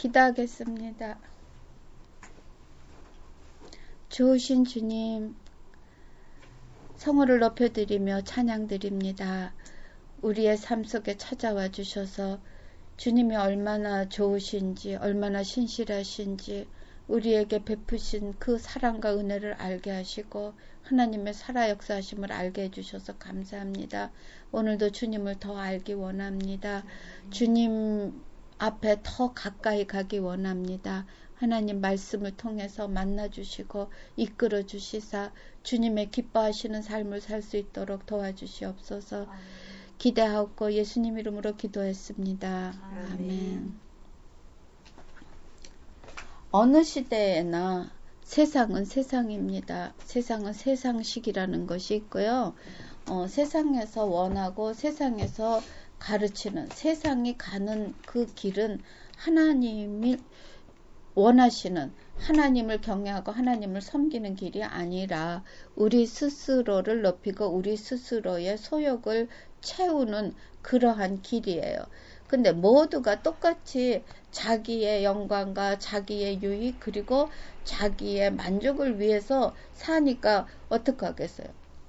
기도하겠습니다. 좋으신 주님, 성호를 높여드리며 찬양드립니다. 우리의 삶 속에 찾아와 주셔서 주님이 얼마나 좋으신지, 얼마나 신실하신지 우리에게 베푸신 그 사랑과 은혜를 알게 하시고 하나님의 살아 역사하심을 알게 해주셔서 감사합니다. 오늘도 주님을 더 알기 원합니다. 주님 앞에 더 가까이 가기 원합니다. 하나님 말씀을 통해서 만나주시고 이끌어 주시사 주님의 기뻐하시는 삶을 살 수 있도록 도와주시옵소서. 기대하고 예수님 이름으로 기도했습니다. 아멘. 어느 시대에나 세상은 세상입니다. 세상은 세상식이라는 것이 있고요. 세상에서 원하고 세상에서 가르치는, 세상이 가는 그 길은 하나님이 원하시는, 하나님을 경외하고 하나님을 섬기는 길이 아니라 우리 스스로를 높이고 우리 스스로의 소욕을 채우는 그러한 길이에요. 근데 모두가 똑같이 자기의 영광과 자기의 유익 그리고 자기의 만족을 위해서 사니까 어떻게 하겠어요?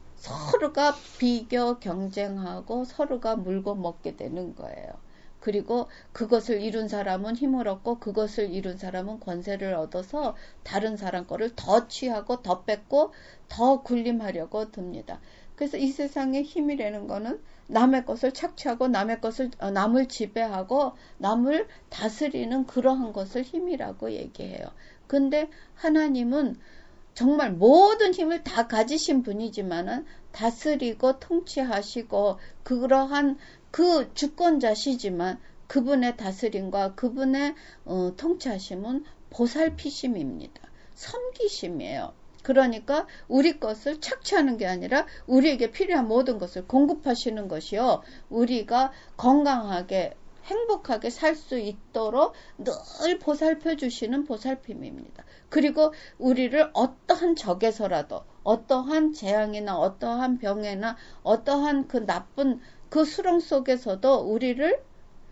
서로가 비교 경쟁하고 서로가 물고 먹게 되는 거예요. 그리고 그것을 이룬 사람은 힘을 얻고 그것을 이룬 사람은 권세를 얻어서 다른 사람 거를 더 취하고 더 뺏고 더 군림하려고 듭니다. 그래서 이 세상의 힘이라는 거는 남의 것을 착취하고 남을 지배하고 남을 다스리는 그러한 것을 힘이라고 얘기해요. 근데 하나님은 정말 모든 힘을 다 가지신 분이지만은 다스리고 통치하시고 그러한 그 주권자시지만 그분의 다스림과 그분의 통치하심은 보살피심입니다. 섬기심이에요. 그러니까 우리 것을 착취하는 게 아니라 우리에게 필요한 모든 것을 공급하시는 것이요. 우리가 건강하게 행복하게 살 수 있도록 늘 보살펴 주시는 보살핌입니다. 그리고 우리를 어떠한 적에서라도 어떠한 재앙이나 어떠한 병에나 어떠한 그 나쁜 그 수렁 속에서도 우리를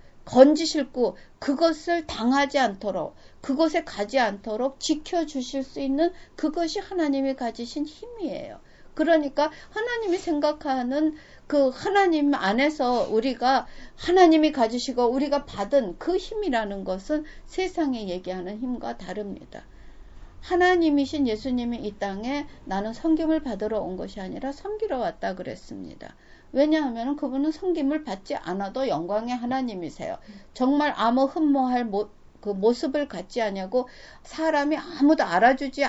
건지실고 그것을 당하지 않도록 그곳에 가지 않도록 지켜주실 수 있는 그것이 하나님이 가지신 힘이에요. 그러니까 하나님이 생각하는 그 하나님 안에서 우리가 하나님이 가지시고 우리가 받은 그 힘이라는 것은 세상에 얘기하는 힘과 다릅니다. 하나님이신 예수님이 이 땅에 나는 섬김을 받으러 온 것이 아니라 섬기러 왔다 그랬습니다. 왜냐하면 그분은 섬김을 받지 않아도 영광의 하나님이세요. 정말 아무 흠모할 그 모습을 갖지 않냐고 사람이 아무도 알아주지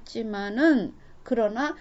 않았지만은 그러나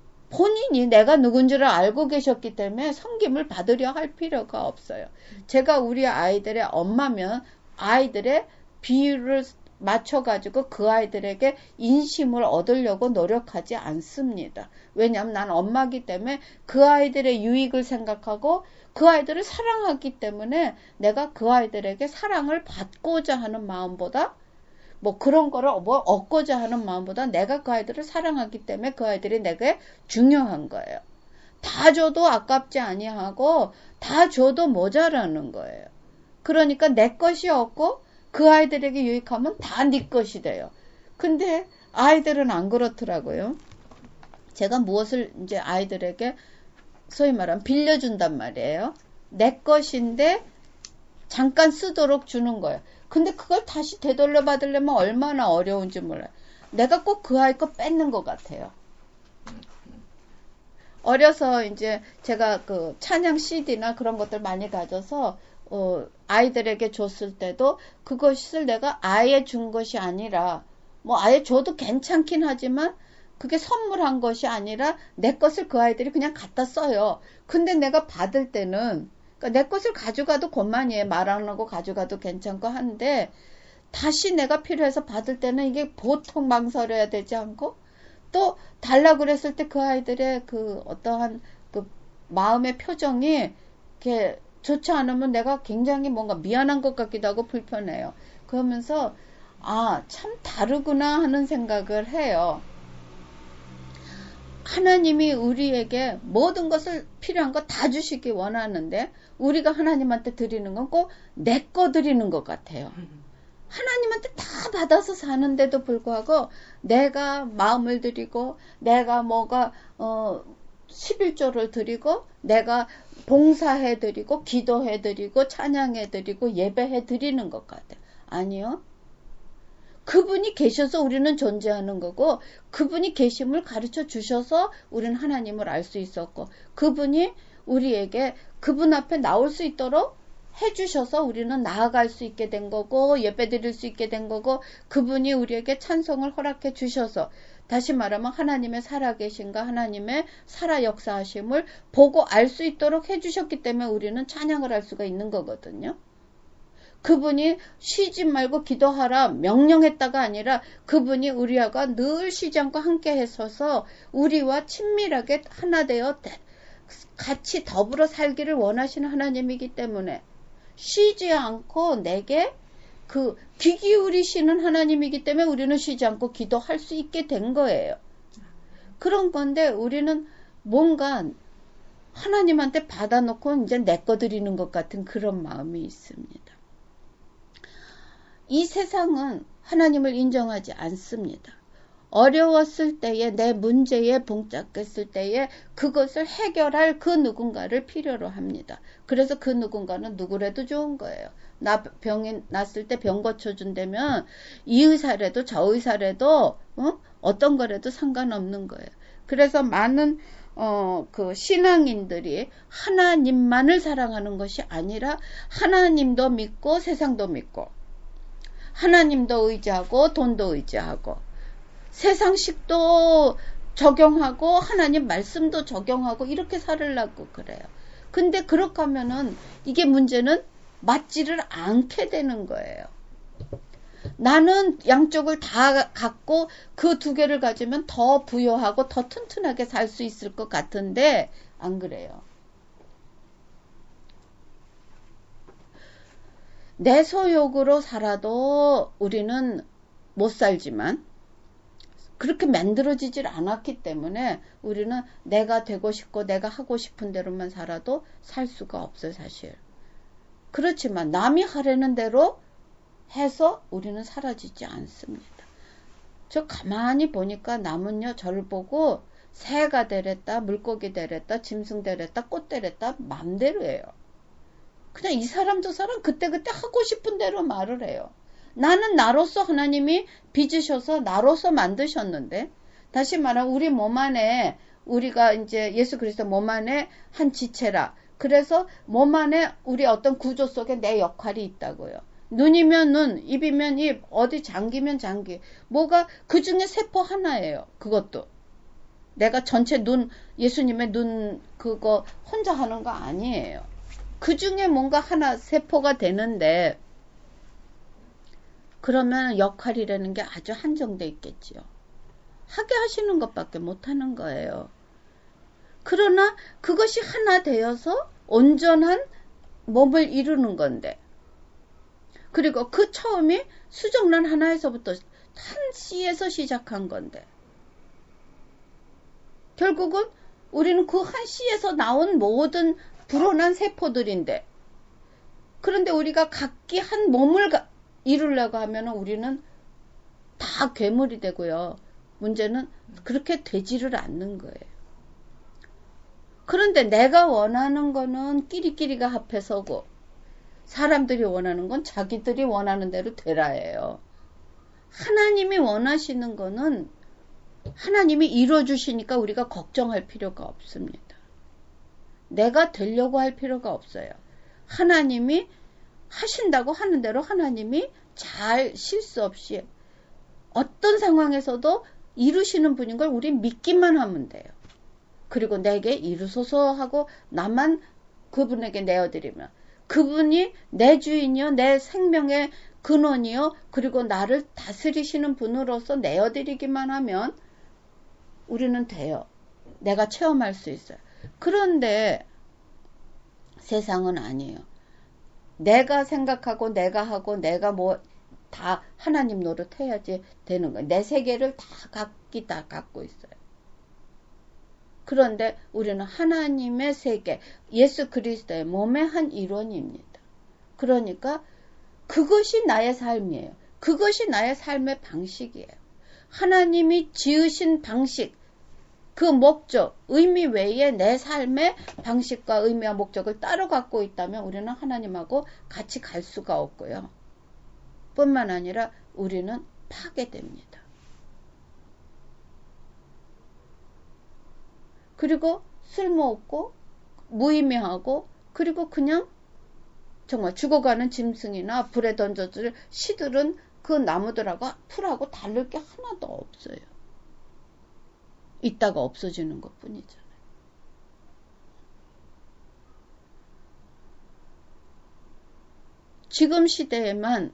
본인이 내가 누군지를 알고 계셨기 때문에 섬김을 받으려 할 필요가 없어요. 제가 우리 아이들의 엄마면 아이들의 비율을 맞춰가지고 그 아이들에게 인심을 얻으려고 노력하지 않습니다. 왜냐하면 난 엄마이기 때문에 그 아이들의 유익을 생각하고 그 아이들을 사랑하기 때문에 내가 그 아이들에게 사랑을 받고자 하는 마음보다 뭐 그런 거를 뭐 얻고자 하는 마음보다 내가 그 아이들을 사랑하기 때문에 그 아이들이 내게 중요한 거예요. 다 줘도 아깝지 아니하고 다 줘도 모자라는 거예요. 그러니까 내 것이 없고 그 아이들에게 유익하면 다 네 것이 돼요. 근데 아이들은 안 그렇더라고요. 제가 무엇을 이제 아이들에게 소위 말하면 빌려준단 말이에요. 내 것인데 잠깐 쓰도록 주는 거예요. 근데 그걸 다시 되돌려 받으려면 얼마나 어려운지 몰라요. 내가 꼭 그 아이 거 뺏는 것 같아요. 어려서 이제 제가 그 찬양 CD나 그런 것들 많이 가져서 아이들에게 줬을 때도 그것을 내가 아예 준 것이 아니라 뭐 아예 줘도 괜찮긴 하지만 그게 선물한 것이 아니라 내 것을 그 아이들이 그냥 갖다 써요. 근데 내가 받을 때는 그러니까 내 것을 가져가도 그만이에요. 말 안 하고 가져가도 괜찮고 한데 다시 내가 필요해서 받을 때는 이게 보통 망설여야 되지 않고 또 달라고 그랬을 때 그 아이들의 그 어떠한 그 마음의 표정이 이렇게 좋지 않으면 내가 굉장히 뭔가 미안한 것 같기도 하고 불편해요. 그러면서 참 다르구나 하는 생각을 해요. 하나님이 우리에게 모든 것을 필요한 거 다 주시기 원하는데 우리가 하나님한테 드리는 건 꼭 내 거 드리는 것 같아요. 하나님한테 다 받아서 사는데도 불구하고 내가 마음을 드리고 내가 11조를 드리고 내가 봉사해 드리고 기도해 드리고 찬양해 드리고 예배해 드리는 것 같아요. 아니요. 그분이 계셔서 우리는 존재하는 거고 그분이 계심을 가르쳐 주셔서 우리는 하나님을 알 수 있었고 그분이 우리에게 그분 앞에 나올 수 있도록 해주셔서 우리는 나아갈 수 있게 된 거고 예배 드릴 수 있게 된 거고 그분이 우리에게 찬송을 허락해 주셔서 다시 말하면 하나님의 살아계신가 하나님의 살아 역사하심을 보고 알 수 있도록 해주셨기 때문에 우리는 찬양을 할 수가 있는 거거든요. 그분이 쉬지 말고 기도하라 명령했다가 아니라 그분이 우리와 늘 쉬지 않고 함께 했어서 우리와 친밀하게 하나 되어 같이 더불어 살기를 원하시는 하나님이기 때문에 쉬지 않고 내게 귀 기울이시는 하나님이기 때문에 우리는 쉬지 않고 기도할 수 있게 된 거예요. 그런 건데 우리는 뭔가 하나님한테 받아놓고 이제 내 거 드리는 것 같은 그런 마음이 있습니다. 이 세상은 하나님을 인정하지 않습니다. 어려웠을 때에 내 문제에 봉착했을 때에 그것을 해결할 그 누군가를 필요로 합니다. 그래서 그 누군가는 누구라도 좋은 거예요. 나 병이 났을 때 병 고쳐준다면 이 의사라도 저 의사라도 어떤 거라도 상관없는 거예요. 그래서 많은 신앙인들이 하나님만을 사랑하는 것이 아니라 하나님도 믿고 세상도 믿고 하나님도 의지하고 돈도 의지하고 세상식도 적용하고 하나님 말씀도 적용하고 이렇게 살으려고 그래요. 근데 그렇게 하면은 이게 문제는 맞지를 않게 되는 거예요. 나는 양쪽을 다 갖고 그 두 개를 가지면 더 부유하고 더 튼튼하게 살 수 있을 것 같은데 안 그래요. 내 소욕으로 살아도 우리는 못 살지만 그렇게 만들어지질 않았기 때문에 우리는 내가 되고 싶고 내가 하고 싶은 대로만 살아도 살 수가 없어요, 사실. 그렇지만 남이 하려는 대로 해서 우리는 사라지지 않습니다. 저 가만히 보니까 남은요, 저를 보고 새가 되랬다, 물고기 되랬다, 짐승 되랬다, 꽃 되랬다, 맘대로 해요. 그냥 이 사람 저 사람 그때그때 하고 싶은 대로 말을 해요. 나는 나로서 하나님이 빚으셔서 나로서 만드셨는데 다시 말하면 우리 몸 안에 우리가 이제 예수 그리스도 몸 안에 한 지체라. 그래서 몸 안에 우리 어떤 구조 속에 내 역할이 있다고요. 눈이면 눈, 입이면 입, 어디 장기면 장기. 뭐가 그 중에 세포 하나예요. 그것도. 내가 전체 눈, 예수님의 눈 그거 혼자 하는 거 아니에요. 그 중에 뭔가 하나 세포가 되는데 그러면 역할이라는 게 아주 한정돼 있겠지요. 하게 하시는 것밖에 못하는 거예요. 그러나 그것이 하나 되어서 온전한 몸을 이루는 건데 그리고 그 처음이 수정란 하나에서부터 한 씨에서 시작한 건데 결국은 우리는 그 한 씨에서 나온 모든 불어난 세포들인데 그런데 우리가 각기 한 몸을 이루려고 하면 우리는 다 괴물이 되고요. 문제는 그렇게 되지를 않는 거예요. 그런데 내가 원하는 거는 끼리끼리가 합해 서고 사람들이 원하는 건 자기들이 원하는 대로 되라예요. 하나님이 원하시는 거는 하나님이 이루어주시니까 우리가 걱정할 필요가 없습니다. 내가 되려고 할 필요가 없어요. 하나님이 하신다고 하는 대로 하나님이 잘 실수 없이 어떤 상황에서도 이루시는 분인 걸 우리 믿기만 하면 돼요. 그리고 내게 이루소서 하고 나만 그분에게 내어드리면 그분이 내 주인이요 내 생명의 근원이요 그리고 나를 다스리시는 분으로서 내어드리기만 하면 우리는 돼요. 내가 체험할 수 있어요. 그런데 세상은 아니에요. 내가 생각하고 내가 하고 내가 뭐 다 하나님 노릇해야지 되는 거예요. 내 세계를 다 각기 다 갖고 있어요. 그런데 우리는 하나님의 세계, 예수 그리스도의 몸의 한 일원입니다. 그러니까 그것이 나의 삶이에요. 그것이 나의 삶의 방식이에요. 하나님이 지으신 방식, 그 목적, 의미 외에 내 삶의 방식과 의미와 목적을 따로 갖고 있다면 우리는 하나님하고 같이 갈 수가 없고요. 뿐만 아니라 우리는 파괴됩니다. 그리고 쓸모없고 무의미하고 그리고 그냥 정말 죽어가는 짐승이나 불에 던져질 시들은 그 나무들하고 풀하고 다를 게 하나도 없어요. 있다가 없어지는 것 뿐이잖아요. 지금 시대에만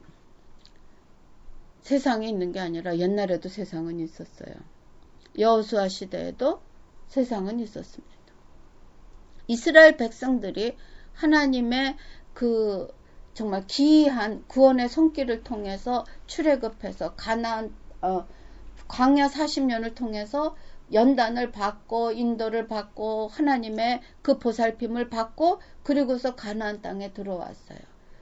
세상이 있는 게 아니라 옛날에도 세상은 있었어요. 여호수아 시대에도 세상은 있었습니다. 이스라엘 백성들이 하나님의 그 정말 기이한 구원의 손길을 통해서 출애굽해서 가나안 광야 40년을 통해서 연단을 받고 인도를 받고 하나님의 그 보살핌을 받고 그리고서 가나안 땅에 들어왔어요.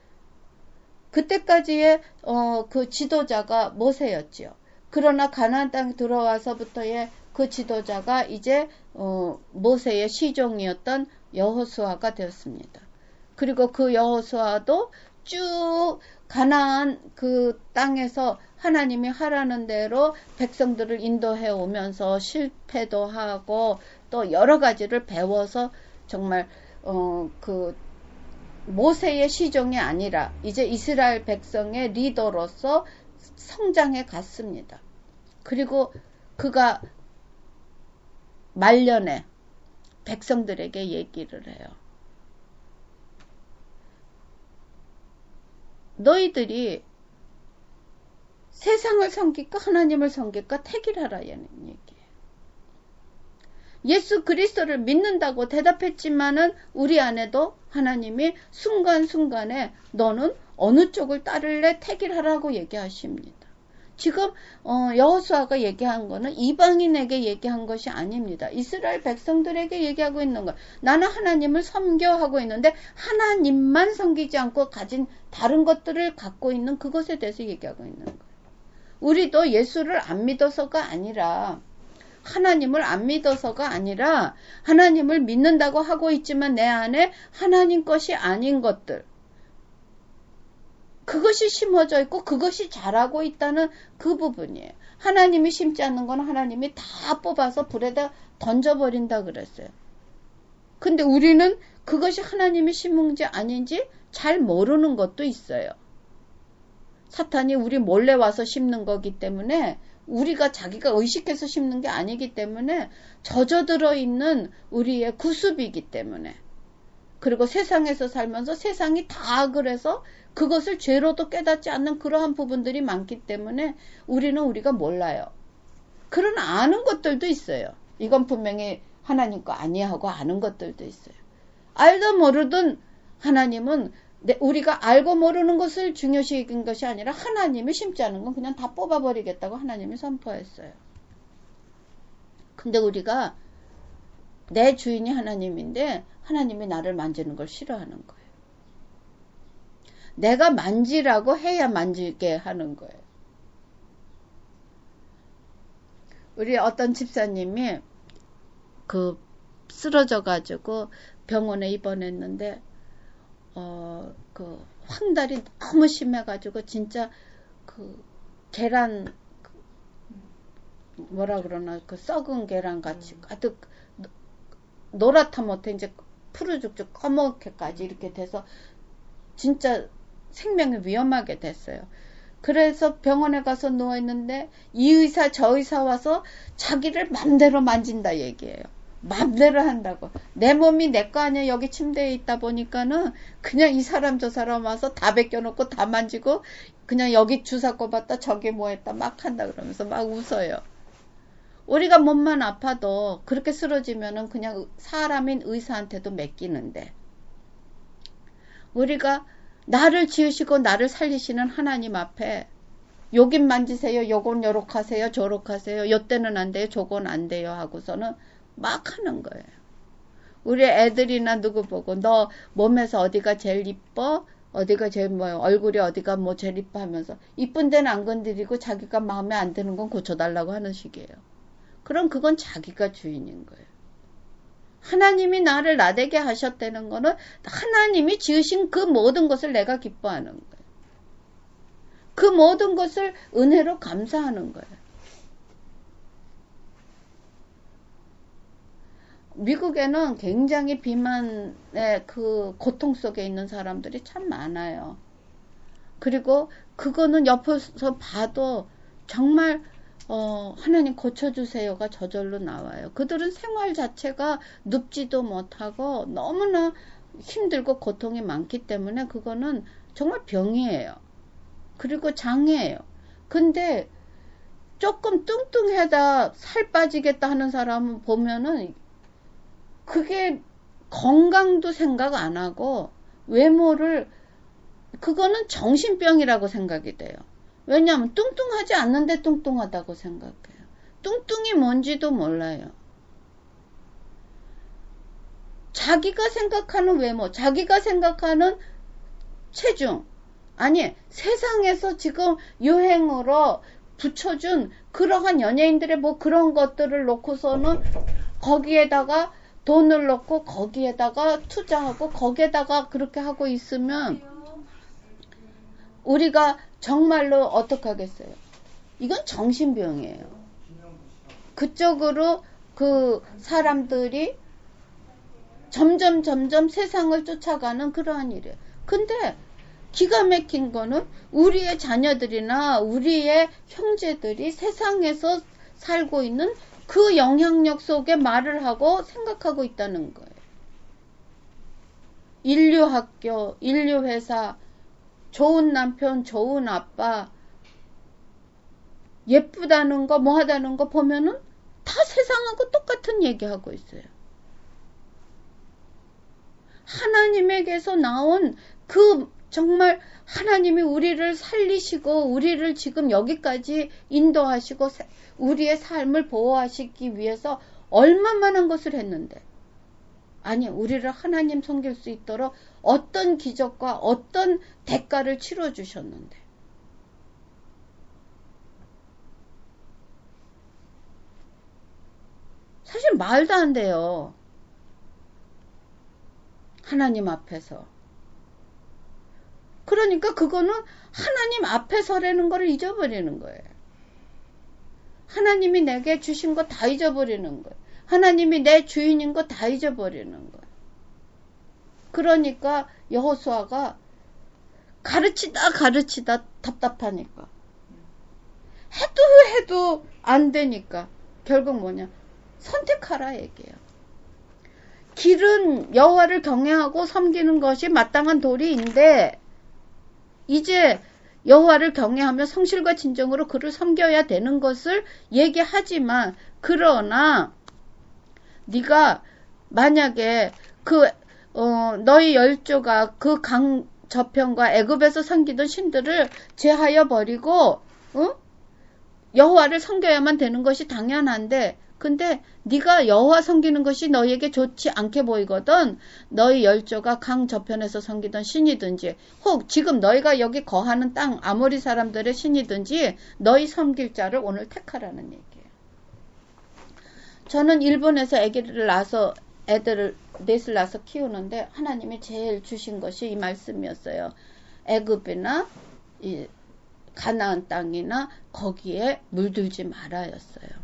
그때까지의 그 지도자가 모세였지요. 그러나 가나안 땅에 들어와서부터의 그 지도자가 이제 모세의 시종이었던 여호수아가 되었습니다. 그리고 그 여호수아도 쭉 가나안 그 땅에서 하나님이 하라는 대로 백성들을 인도해 오면서 실패도 하고 또 여러 가지를 배워서 정말 그 모세의 시종이 아니라 이제 이스라엘 백성의 리더로서 성장해 갔습니다. 그리고 그가 말년에 백성들에게 얘기를 해요. 너희들이 세상을 섬길까 하나님을 섬길까 택일하라는 얘기예요. 예수 그리스도를 믿는다고 대답했지만은 우리 안에도 하나님이 순간순간에 너는 어느 쪽을 따를래 택일하라고 얘기하십니다. 지금 여호수아가 얘기한 거는 이방인에게 얘기한 것이 아닙니다. 이스라엘 백성들에게 얘기하고 있는 거예요. 나는 하나님을 섬겨하고 있는데 하나님만 섬기지 않고 가진 다른 것들을 갖고 있는 그것에 대해서 얘기하고 있는 거예요. 우리도 예수를 안 믿어서가 아니라 하나님을 안 믿어서가 아니라 하나님을 믿는다고 하고 있지만 내 안에 하나님 것이 아닌 것들 그것이 심어져 있고 그것이 자라고 있다는 그 부분이에요. 하나님이 심지 않는 건 하나님이 다 뽑아서 불에다 던져버린다 그랬어요. 근데 우리는 그것이 하나님이 심은지 아닌지 잘 모르는 것도 있어요. 사탄이 우리 몰래 와서 심는 거기 때문에 우리가 자기가 의식해서 심는 게 아니기 때문에 젖어들어 있는 우리의 구습이기 때문에 그리고 세상에서 살면서 세상이 다 그래서 그것을 죄로도 깨닫지 않는 그러한 부분들이 많기 때문에 우리는 우리가 몰라요. 그러나 아는 것들도 있어요. 이건 분명히 하나님 거 아니야 하고 아는 것들도 있어요. 알든 모르든 하나님은 우리가 알고 모르는 것을 중요시 여긴 것이 아니라 하나님이 심지 않은 건 그냥 다 뽑아버리겠다고 하나님이 선포했어요. 근데 우리가 내 주인이 하나님인데 하나님이 나를 만지는 걸 싫어하는 거예요. 내가 만지라고 해야 만지게 하는 거예요. 우리 어떤 집사님이 그 쓰러져 가지고 병원에 입원했는데 그 황달이 너무 심해가지고 진짜 그 계란 뭐라 그러나 그 썩은 계란 같이 가득 노랗다 못해 이제 푸르죽죽 검게 이렇게 돼서 진짜 생명이 위험하게 됐어요. 그래서 병원에 가서 누워있는데 이 의사 저 의사 와서 자기를 맘대로 만진다 얘기해요. 맘대로 한다고. 내 몸이 내 거 아니야. 여기 침대에 있다 보니까는 그냥 이 사람 저 사람 와서 다 벗겨놓고 다 만지고 그냥 여기 주사 꼽았다 저기 뭐 했다 막 한다 그러면서 막 웃어요. 우리가 몸만 아파도 그렇게 쓰러지면은 그냥 사람인 의사한테도 맡기는데 우리가 나를 지으시고 나를 살리시는 하나님 앞에 요긴 만지세요. 요건 요렇게 하세요. 저렇게 하세요. 요때는 안 돼요. 저건 안 돼요. 하고서는 막 하는 거예요. 우리 애들이나 누구 보고 너 몸에서 어디가 제일 이뻐? 어디가 제일 뭐 얼굴이 어디가 뭐 제일 이뻐 하면서 이쁜 데는 안 건드리고 자기가 마음에 안 드는 건 고쳐달라고 하는 식이에요. 그럼 그건 자기가 주인인 거예요. 하나님이 나를 나되게 하셨다는 거는 하나님이 지으신 그 모든 것을 내가 기뻐하는 거예요. 그 모든 것을 은혜로 감사하는 거예요. 미국에는 굉장히 비만의 그 고통 속에 있는 사람들이 참 많아요. 그리고 그거는 옆에서 봐도 정말 하나님 고쳐주세요가 저절로 나와요. 그들은 생활 자체가 눕지도 못하고 너무나 힘들고 고통이 많기 때문에 그거는 정말 병이에요. 그리고 장애예요. 근데 조금 뚱뚱하다 살 빠지겠다 하는 사람은 보면은 그게 건강도 생각 안 하고 외모를 그거는 정신병이라고 생각이 돼요. 왜냐하면 뚱뚱하지 않는데 뚱뚱하다고 생각해요. 뚱뚱이 뭔지도 몰라요. 자기가 생각하는 외모, 자기가 생각하는 체중, 아니 세상에서 지금 유행으로 붙여준 그러한 연예인들의 뭐 그런 것들을 놓고서는 거기에다가 돈을 넣고 거기에다가 투자하고 거기에다가 그렇게 하고 있으면 우리가 정말로 어떡하겠어요? 이건 정신병이에요. 그쪽으로 그 사람들이 점점 세상을 쫓아가는 그러한 일이에요. 근데 기가 막힌 거는 우리의 자녀들이나 우리의 형제들이 세상에서 살고 있는 그 영향력 속에 말을 하고 생각하고 있다는 거예요. 인류학교, 인류회사, 좋은 남편, 좋은 아빠, 예쁘다는 거, 뭐 하다는 거 보면은 다 세상하고 똑같은 얘기하고 있어요. 하나님에게서 나온 그 정말 하나님이 우리를 살리시고 우리를 지금 여기까지 인도하시고 우리의 삶을 보호하시기 위해서 얼마만한 것을 했는데 아니 우리를 하나님 섬길 수 있도록 어떤 기적과 어떤 대가를 치러주셨는데 사실 말도 안 돼요. 하나님 앞에서. 그러니까 그거는 하나님 앞에 서라는 걸 잊어버리는 거예요. 하나님이 내게 주신 거 다 잊어버리는 거예요. 하나님이 내 주인인 거 다 잊어버리는 거예요. 그러니까 여호수아가 가르치다 답답하니까 해도 안 되니까 결국 뭐냐 선택하라 얘기해요. 길은 여호와를 경외하고 섬기는 것이 마땅한 도리인데 이제 여호와를 경외하며 성실과 진정으로 그를 섬겨야 되는 것을 얘기하지만 그러나 네가 만약에 너희 열조가 그 강 저편과 애굽에서 섬기던 신들을 제하여 버리고 여호와를 섬겨야만 되는 것이 당연한데 근데 네가 여호와 섬기는 것이 너희에게 좋지 않게 보이거든 너희 열조가 강 저편에서 섬기던 신이든지 혹 지금 너희가 여기 거하는 땅 아모리 사람들의 신이든지 너희 섬길 자를 오늘 택하라는 얘기예요. 저는 일본에서 아기를 낳아서 애들을 넷을 낳아서 키우는데 하나님이 제일 주신 것이 이 말씀이었어요. 애굽이나 이 가나안 땅이나 거기에 물들지 말아였어요.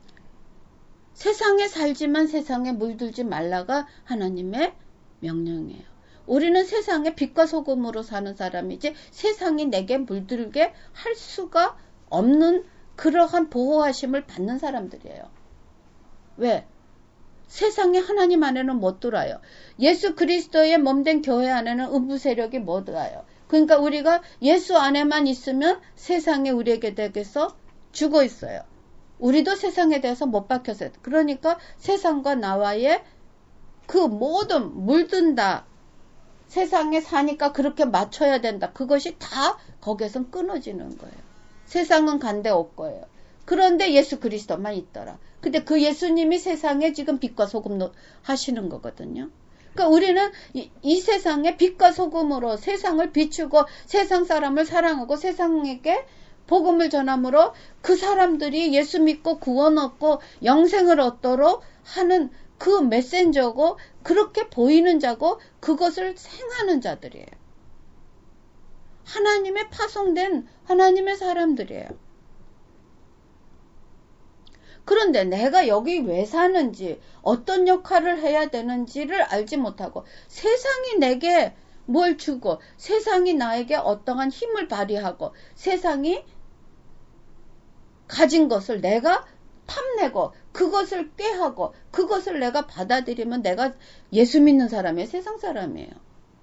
세상에 살지만 세상에 물들지 말라가 하나님의 명령이에요. 우리는 세상에 빛과 소금으로 사는 사람이지 세상이 내게 물들게 할 수가 없는 그러한 보호하심을 받는 사람들이에요. 왜? 세상에 하나님 안에는 못 들어요. 예수 그리스도의 몸된 교회 안에는 음부 세력이 못 들어요. 그러니까 우리가 예수 안에만 있으면 세상에 우리에게 대해서 죽어 있어요. 우리도 세상에 대해서 못 박혔어요. 그러니까 세상과 나와의 그 모든 물든다. 세상에 사니까 그렇게 맞춰야 된다. 그것이 다 거기에선 끊어지는 거예요. 세상은 간데 없 거예요. 그런데 예수 그리스도만 있더라. 근데 그 예수님이 세상에 지금 빛과 소금 하시는 거거든요. 그러니까 우리는 이 세상에 빛과 소금으로 세상을 비추고 세상 사람을 사랑하고 세상에게 복음을 전함으로 그 사람들이 예수 믿고 구원 얻고 영생을 얻도록 하는 그 메신저고 그렇게 보이는 자고 그것을 행하는 자들이에요. 하나님의 파송된 하나님의 사람들이에요. 그런데 내가 여기 왜 사는지 어떤 역할을 해야 되는지를 알지 못하고 세상이 내게 뭘 주고 세상이 나에게 어떠한 힘을 발휘하고 세상이 가진 것을 내가 탐내고 그것을 꾀하고 그것을 내가 받아들이면 내가 예수 믿는 사람이에요. 세상 사람이에요.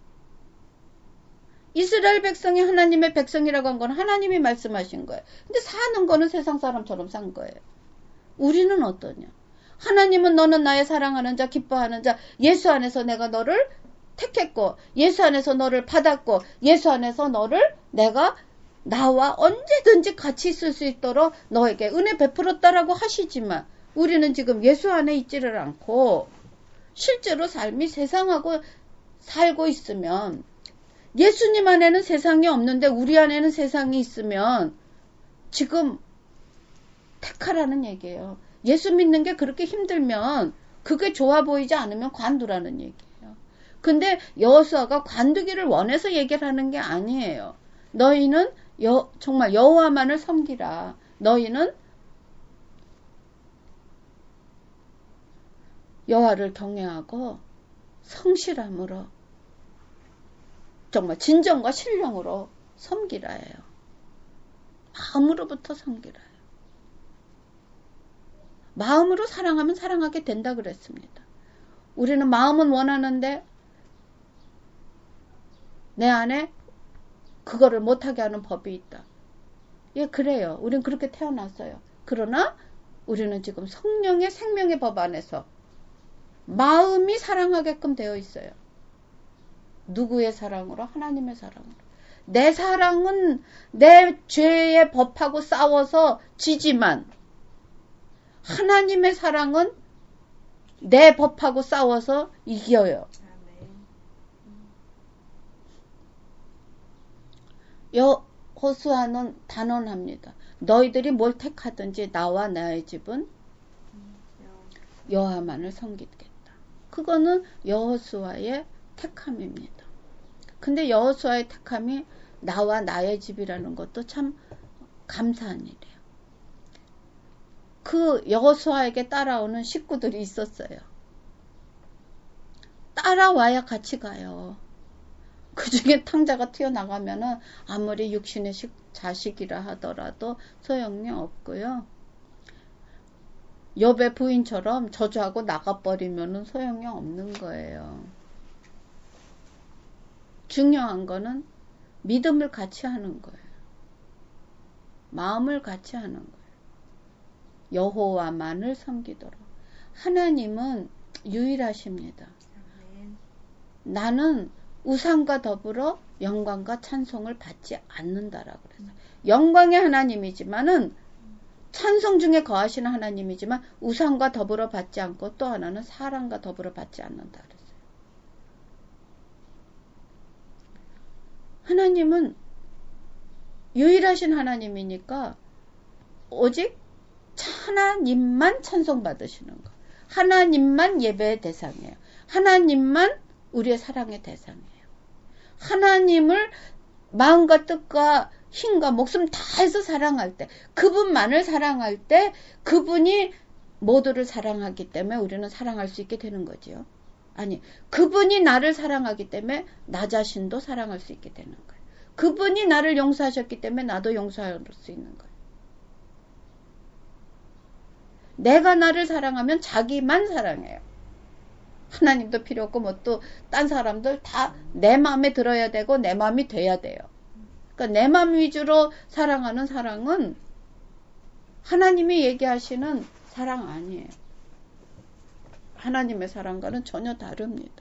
이스라엘 백성이 하나님의 백성이라고 한 건 하나님이 말씀하신 거예요. 근데 사는 거는 세상 사람처럼 산 거예요. 우리는 어떠냐? 하나님은 너는 나의 사랑하는 자, 기뻐하는 자, 예수 안에서 내가 너를 택했고, 예수 안에서 너를 받았고, 예수 안에서 너를 내가 나와 언제든지 같이 있을 수 있도록 너에게 은혜 베풀었다라고 하시지만, 우리는 지금 예수 안에 있지를 않고, 실제로 삶이 세상하고 살고 있으면, 예수님 안에는 세상이 없는데 우리 안에는 세상이 있으면, 지금 택하라는 얘기예요. 예수 믿는 게 그렇게 힘들면 그게 좋아 보이지 않으면 관두라는 얘기예요. 근데 여호수아가 관두기를 원해서 얘기를 하는 게 아니에요. 너희는 정말 여호와만을 섬기라. 너희는 여호와를 경외하고 성실함으로 정말 진정과 신령으로 섬기라 해요. 마음으로부터 섬기라 해요. 마음으로 사랑하면 사랑하게 된다 그랬습니다. 우리는 마음은 원하는데 내 안에 그거를 못하게 하는 법이 있다. 예, 그래요. 우리는 그렇게 태어났어요. 그러나 우리는 지금 성령의 생명의 법 안에서 마음이 사랑하게끔 되어 있어요. 누구의 사랑으로? 하나님의 사랑으로. 내 사랑은 내 죄의 법하고 싸워서 지지만 하나님의 사랑은 내 법하고 싸워서 이겨요. 여호수아는 단언합니다. 너희들이 뭘 택하든지 나와 나의 집은 여호와만을 섬기겠다. 그거는 여호수아의 택함입니다. 근데 여호수아의 택함이 나와 나의 집이라는 것도 참 감사한 일이에요. 그 여호수아에게 따라오는 식구들이 있었어요. 따라와야 같이 가요. 그 중에 탕자가 튀어나가면은 아무리 육신의 자식이라 하더라도 소용이 없고요. 욥의 부인처럼 저주하고 나가버리면은 소용이 없는 거예요. 중요한 거는 믿음을 같이 하는 거예요. 마음을 같이 하는 거예요. 여호와만을 섬기도록. 하나님은 유일하십니다. 나는 우상과 더불어 영광과 찬송을 받지 않는다라고 그래서 영광의 하나님이지만은 찬송 중에 거하시는 하나님이지만 우상과 더불어 받지 않고 또 하나는 사랑과 더불어 받지 않는다 그랬어요. 하나님은 유일하신 하나님이니까 오직 하나님만 찬송받으시는 거. 하나님만 예배의 대상이에요. 하나님만 우리의 사랑의 대상이에요. 하나님을 마음과 뜻과 힘과 목숨 다해서 사랑할 때, 그분만을 사랑할 때 그분이 모두를 사랑하기 때문에 우리는 사랑할 수 있게 되는 거지요. 아니, 그분이 나를 사랑하기 때문에 나 자신도 사랑할 수 있게 되는 거예요. 그분이 나를 용서하셨기 때문에 나도 용서할 수 있는 거예요. 내가 나를 사랑하면 자기만 사랑해요. 하나님도 필요 없고 뭐 또 딴 사람들 다 내 마음에 들어야 되고 내 마음이 돼야 돼요. 그러니까 내 마음 위주로 사랑하는 사랑은 하나님이 얘기하시는 사랑 아니에요. 하나님의 사랑과는 전혀 다릅니다.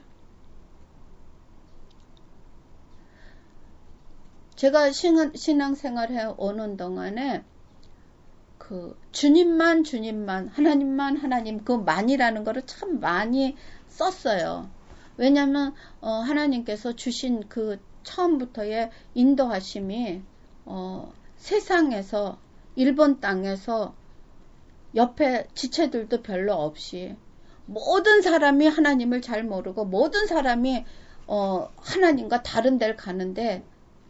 제가 신앙생활 해 오는 동안에 그 주님만 하나님만 하나님 그 만이라는 거를 참 많이 썼어요. 왜냐면 하나님께서 주신 그 처음부터의 인도하심이 세상에서 일본 땅에서 옆에 지체들도 별로 없이 모든 사람이 하나님을 잘 모르고 모든 사람이 하나님과 다른 데를 가는데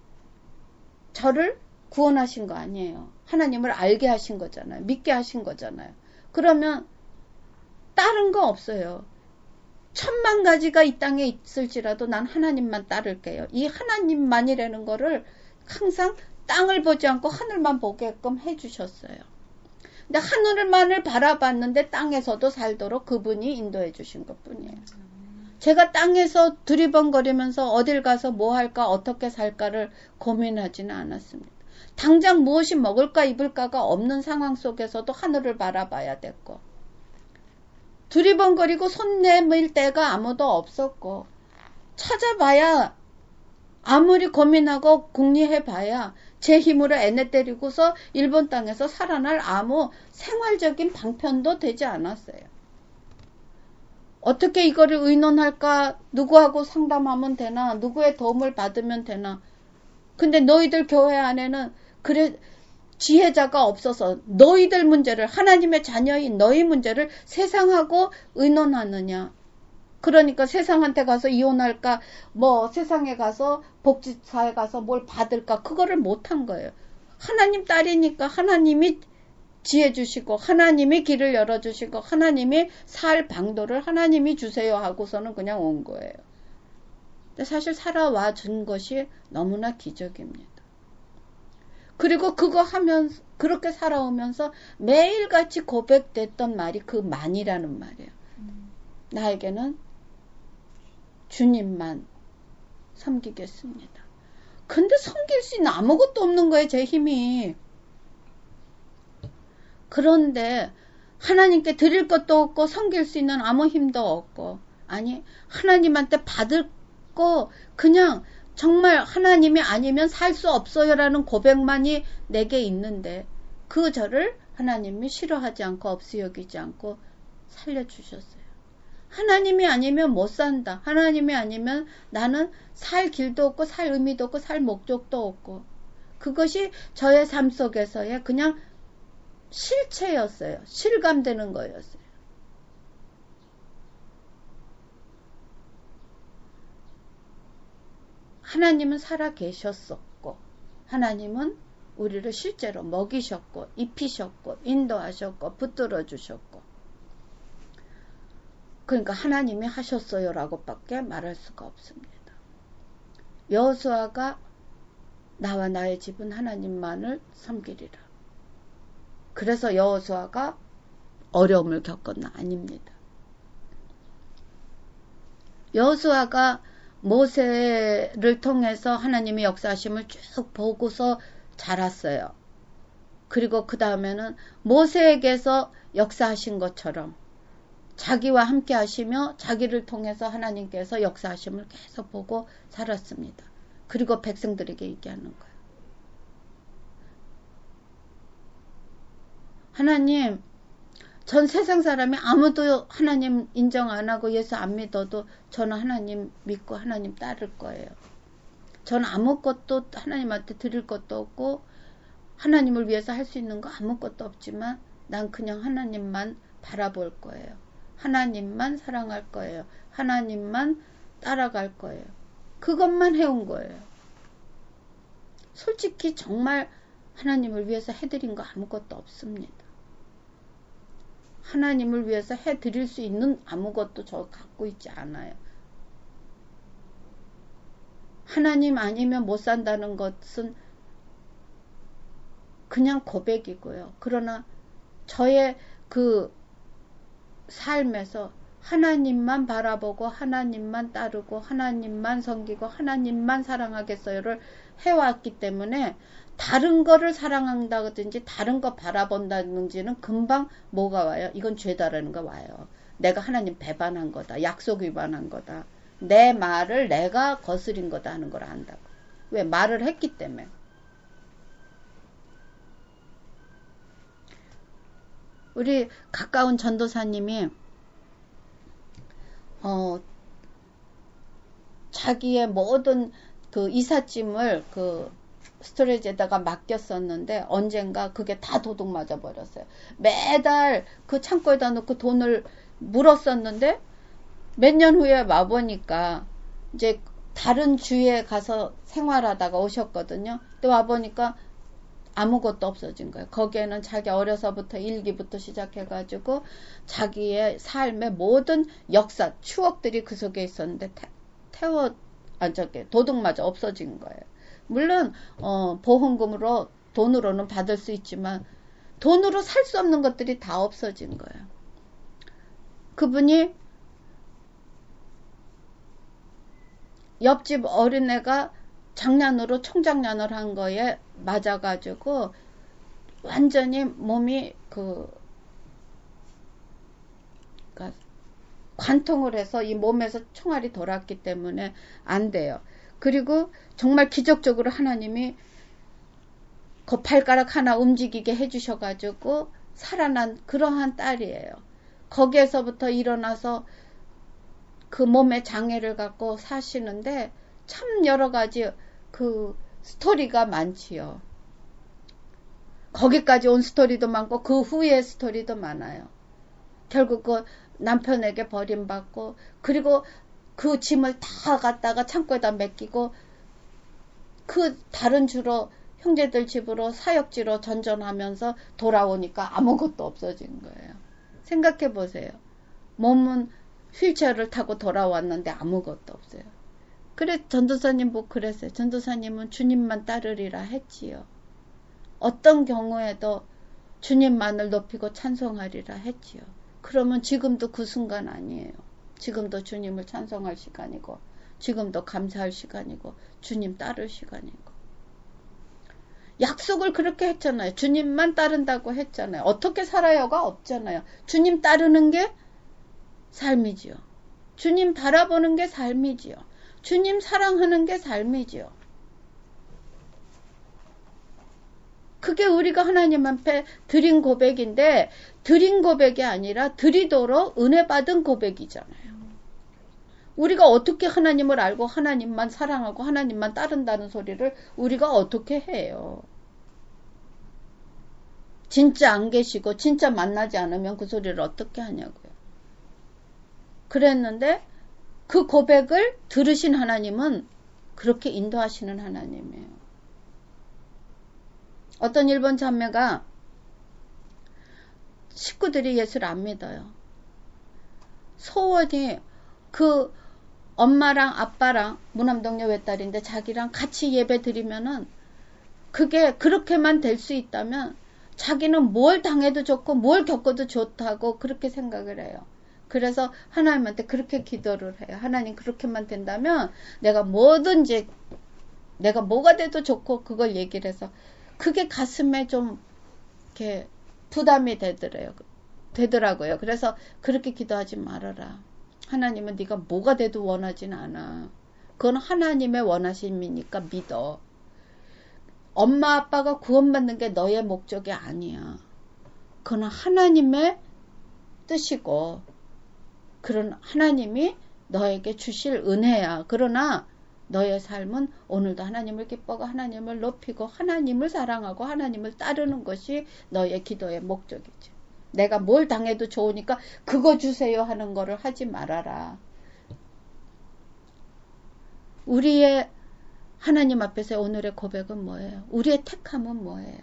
저를 구원하신 거 아니에요. 하나님을 알게 하신 거잖아요. 믿게 하신 거잖아요. 그러면 다른 거 없어요. 1000만 가지가 이 땅에 있을지라도 난 하나님만 따를게요. 이 하나님만이라는 거를 항상 땅을 보지 않고 하늘만 보게끔 해주셨어요. 근데 하늘만을 바라봤는데 땅에서도 살도록 그분이 인도해 주신 것뿐이에요. 제가 땅에서 두리번거리면서 어딜 가서 뭐 할까 어떻게 살까를 고민하지는 않았습니다. 당장 무엇이 먹을까 입을까가 없는 상황 속에서도 하늘을 바라봐야 됐고 두리번거리고 손 내밀 데가 아무도 없었고 찾아봐야 아무리 고민하고 궁리해봐야 제 힘으로 애내 때리고서 일본 땅에서 살아날 아무 생활적인 방편도 되지 않았어요. 어떻게 이거를 의논할까? 누구하고 상담하면 되나? 누구의 도움을 받으면 되나? 근데 너희들 교회 안에는 그래 지혜자가 없어서 너희들 문제를 하나님의 자녀인 너희 문제를 세상하고 의논하느냐. 그러니까 세상한테 가서 이혼할까 뭐 세상에 가서 복지사에 가서 뭘 받을까 그거를 못한 거예요. 하나님 딸이니까 하나님이 지혜 주시고 하나님이 길을 열어주시고 하나님이 살 방도를 하나님이 주세요 하고서는 그냥 온 거예요. 근데 사실 살아와 준 것이 너무나 기적입니다. 그리고 그거 하면서 그렇게 살아오면서 매일같이 고백됐던 말이 그 만이라는 말이에요. 나에게는 주님만 섬기겠습니다. 근데 섬길 수 있는 아무것도 없는 거예요. 제 힘이. 그런데 하나님께 드릴 것도 없고 섬길 수 있는 아무 힘도 없고 아니 하나님한테 받을 거 그냥 정말 하나님이 아니면 살 수 없어요라는 고백만이 내게 있는데 그 저를 하나님이 싫어하지 않고 없이 여기지 않고 살려주셨어요. 하나님이 아니면 못 산다. 하나님이 아니면 나는 살 길도 없고 살 의미도 없고 살 목적도 없고 그것이 저의 삶 속에서의 그냥 실체였어요. 실감되는 거였어요. 하나님은 살아 계셨었고 하나님은 우리를 실제로 먹이셨고 입히셨고 인도하셨고 붙들어 주셨고 그러니까 하나님이 하셨어요 라고 밖에 말할 수가 없습니다. 여호수아가 나와 나의 집은 하나님만을 섬기리라. 그래서 여호수아가 어려움을 겪은 아닙니다. 여호수아가 모세를 통해서 하나님의 역사하심을 쭉 보고서 자랐어요. 그리고 그 다음에는 모세에게서 역사하신 것처럼 자기와 함께 하시며 자기를 통해서 하나님께서 역사하심을 계속 보고 살았습니다. 그리고 백성들에게 얘기하는 거예요. 하나님, 전 세상 사람이 아무도 하나님 인정 안 하고 예수 안 믿어도 저는 하나님 믿고 하나님 따를 거예요. 저는 아무것도 하나님한테 드릴 것도 없고 하나님을 위해서 할 수 있는 거 아무것도 없지만 난 그냥 하나님만 바라볼 거예요. 하나님만 사랑할 거예요. 하나님만 따라갈 거예요. 그것만 해온 거예요. 솔직히 정말 하나님을 위해서 해드린 거 아무것도 없습니다. 하나님을 위해서 해드릴 수 있는 아무것도 저 갖고 있지 않아요. 하나님 아니면 못 산다는 것은 그냥 고백이고요. 그러나 저의 그 삶에서 하나님만 바라보고 하나님만 따르고 하나님만 섬기고 하나님만 사랑하겠어요를 해왔기 때문에 다른 거를 사랑한다든지 다른 거 바라본다든지는 금방 뭐가 와요? 이건 죄다라는 거 와요. 내가 하나님 배반한 거다. 약속 위반한 거다. 내 말을 내가 거스린 거다 하는 걸 안다고. 왜? 말을 했기 때문에. 우리 가까운 전도사님이 자기의 모든 그 이삿짐을 그 스토리지에다가 맡겼었는데 언젠가 그게 다 도둑 맞아 버렸어요. 매달 그 창고에다 놓고 돈을 물었었는데 몇 년 후에 와보니까 이제 다른 주에 가서 생활하다가 오셨거든요. 근데 와보니까 아무것도 없어진 거예요. 거기에는 자기 어려서부터 일기부터 시작해가지고 자기의 삶의 모든 역사, 추억들이 그 속에 있었는데 도둑마저 없어진 거예요. 물론 보험금으로 돈으로는 받을 수 있지만 돈으로 살 수 없는 것들이 다 없어진 거예요. 그분이 옆집 어린애가 장난으로 총장난을 한 거에 맞아가지고 완전히 몸이 관통을 해서 이 몸에서 총알이 돌았기 때문에 안 돼요. 그리고 정말 기적적으로 하나님이 그 발가락 하나 움직이게 해주셔가지고 살아난 그러한 딸이에요. 거기에서부터 일어나서 그 몸의 장애를 갖고 사시는데 참 여러 가지 그 스토리가 많지요. 거기까지 온 스토리도 많고 그 후의 스토리도 많아요. 결국 그 남편에게 버림받고 그리고 그 짐을 다 갖다가 창고에다 맡기고 그 다른 주로 형제들 집으로 사역지로 전전하면서 돌아오니까 아무것도 없어진 거예요. 생각해 보세요. 몸은 휠체어를 타고 돌아왔는데 아무것도 없어요. 그래 전도사님 뭐 그랬어요. 전도사님은 주님만 따르리라 했지요. 어떤 경우에도 주님만을 높이고 찬송하리라 했지요. 그러면 지금도 그 순간 아니에요. 지금도 주님을 찬송할 시간이고 지금도 감사할 시간이고 주님 따를 시간이고 약속을 그렇게 했잖아요. 주님만 따른다고 했잖아요. 어떻게 살아요가 없잖아요. 주님 따르는 게 삶이지요. 주님 바라보는 게 삶이지요. 주님 사랑하는 게 삶이지요. 그게 우리가 하나님 앞에 드린 고백인데 드린 고백이 아니라 드리도록 은혜 받은 고백이잖아요. 우리가 어떻게 하나님을 알고 하나님만 사랑하고 하나님만 따른다는 소리를 우리가 어떻게 해요. 진짜 안 계시고 진짜 만나지 않으면 그 소리를 어떻게 하냐고요. 그랬는데 그 고백을 들으신 하나님은 그렇게 인도하시는 하나님이에요. 어떤 일본 자매가 식구들이 예수를 안 믿어요. 소원이 그 엄마랑 아빠랑 무남동네 외딸인데 자기랑 같이 예배 드리면은 그게 그렇게만 될 수 있다면 자기는 뭘 당해도 좋고 뭘 겪어도 좋다고 그렇게 생각을 해요. 그래서 하나님한테 그렇게 기도를 해요. 하나님 그렇게만 된다면 내가 뭐든지 내가 뭐가 돼도 좋고 그걸 얘기를 해서 그게 가슴에 좀 이렇게 부담이 되더라고요. 그래서 그렇게 기도하지 말아라. 하나님은 네가 뭐가 돼도 원하진 않아. 그건 하나님의 원하심이니까 믿어. 엄마 아빠가 구원받는 게 너의 목적이 아니야. 그건 하나님의 뜻이고 그런 하나님이 너에게 주실 은혜야. 그러나 너의 삶은 오늘도 하나님을 기뻐하고 하나님을 높이고 하나님을 사랑하고 하나님을 따르는 것이 너의 기도의 목적이지. 내가 뭘 당해도 좋으니까 그거 주세요 하는 거를 하지 말아라. 우리의 하나님 앞에서 오늘의 고백은 뭐예요? 우리의 택함은 뭐예요?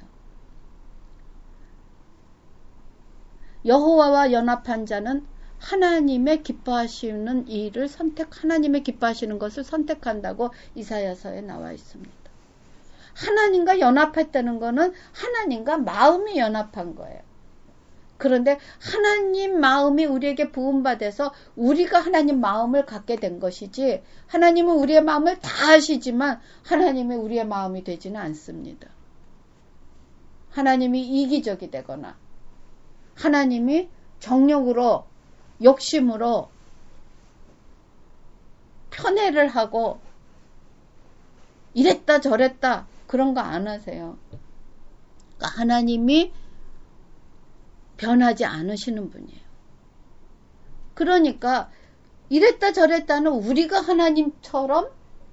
여호와와 연합한 자는 하나님의 기뻐하시는 일을 하나님의 기뻐하시는 것을 선택한다고 이사야서에 나와 있습니다. 하나님과 연합했다는 거는 하나님과 마음이 연합한 거예요. 그런데 하나님 마음이 우리에게 부음받아서 우리가 하나님 마음을 갖게 된 것이지 하나님은 우리의 마음을 다 아시지만 하나님이 우리의 마음이 되지는 않습니다. 하나님이 이기적이 되거나 하나님이 정욕으로 욕심으로 편애를 하고 이랬다 저랬다 그런 거 안 하세요. 그러니까 하나님이 변하지 않으시는 분이에요. 그러니까 이랬다 저랬다는 우리가 하나님처럼